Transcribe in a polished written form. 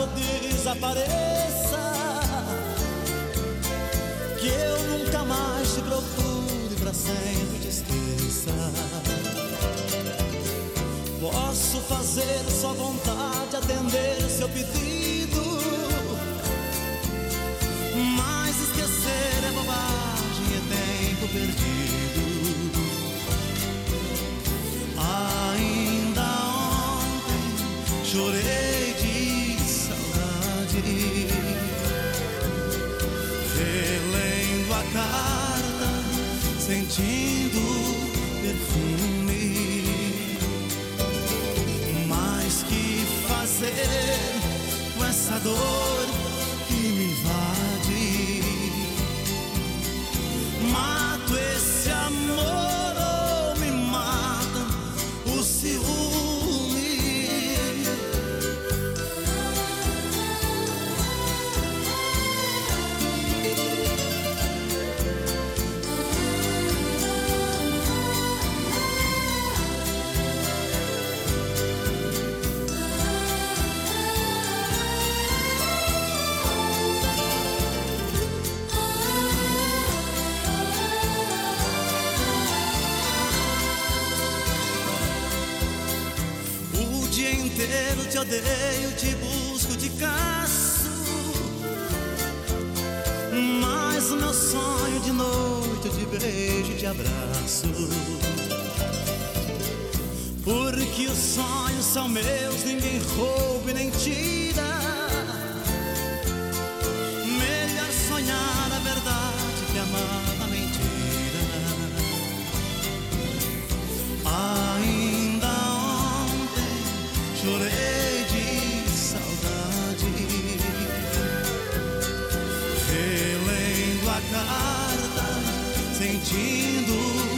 ou desapareça, que eu nunca mais te procure, pra sempre te esqueça. Posso fazer sua vontade, atender seu pedido, mas esquecer é bobagem, é tempo perdido. Ainda ontem chorei de saudade, relendo a carta, sentindo perfume. Mas que fazer com essa dor que me invade? Mato esse amor ou me mata o ciúme? Inteiro te odeio, te busco, te caço, mas o meu sonho de noite, de beijo e de abraço. Porque os sonhos são meus, ninguém rouba e nem tira. Melhor sonhar a verdade que amar a mentira. Ainda chorei de saudade, relendo a carta, sentindo